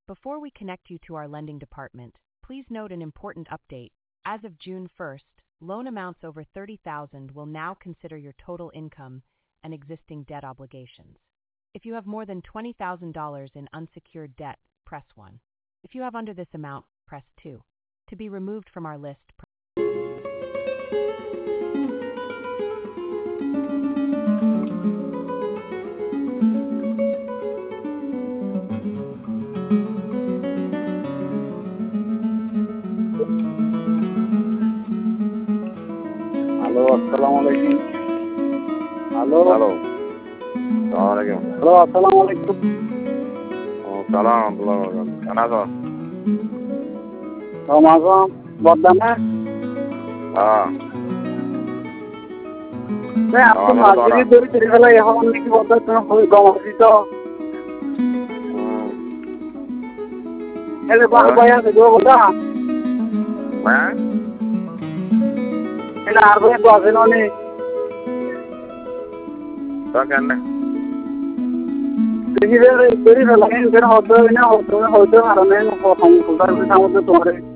Before we connect you to our lending department, please note an important update. As of June 1st, loan amounts over $30,000 will now consider your total income and existing debt obligations. If you have more than $20,000 in unsecured debt, press 1. If you have under this amount, press 2. To be removed from our list, hello, আসসালামু আলাইকুম। Hello hello, সালাম আলাইকুম। Hello, আসসালামু আলাইকুম। সালাম আলাইকুম। কেন আছো? রমাজন বর্দানা হ্যাঁ, আপনি মাঝে ধরে চলে গেলে এখন নাকি বর্দার তুমি গম দিত এলে ভাই আছে গো বর্দা হ্যাঁ এলে আর ভাই তো আছে ননি তো কেন দেখি রে ফেলা কেন হতো না হতো কারণে কখন কোথায় সামনে তোমারে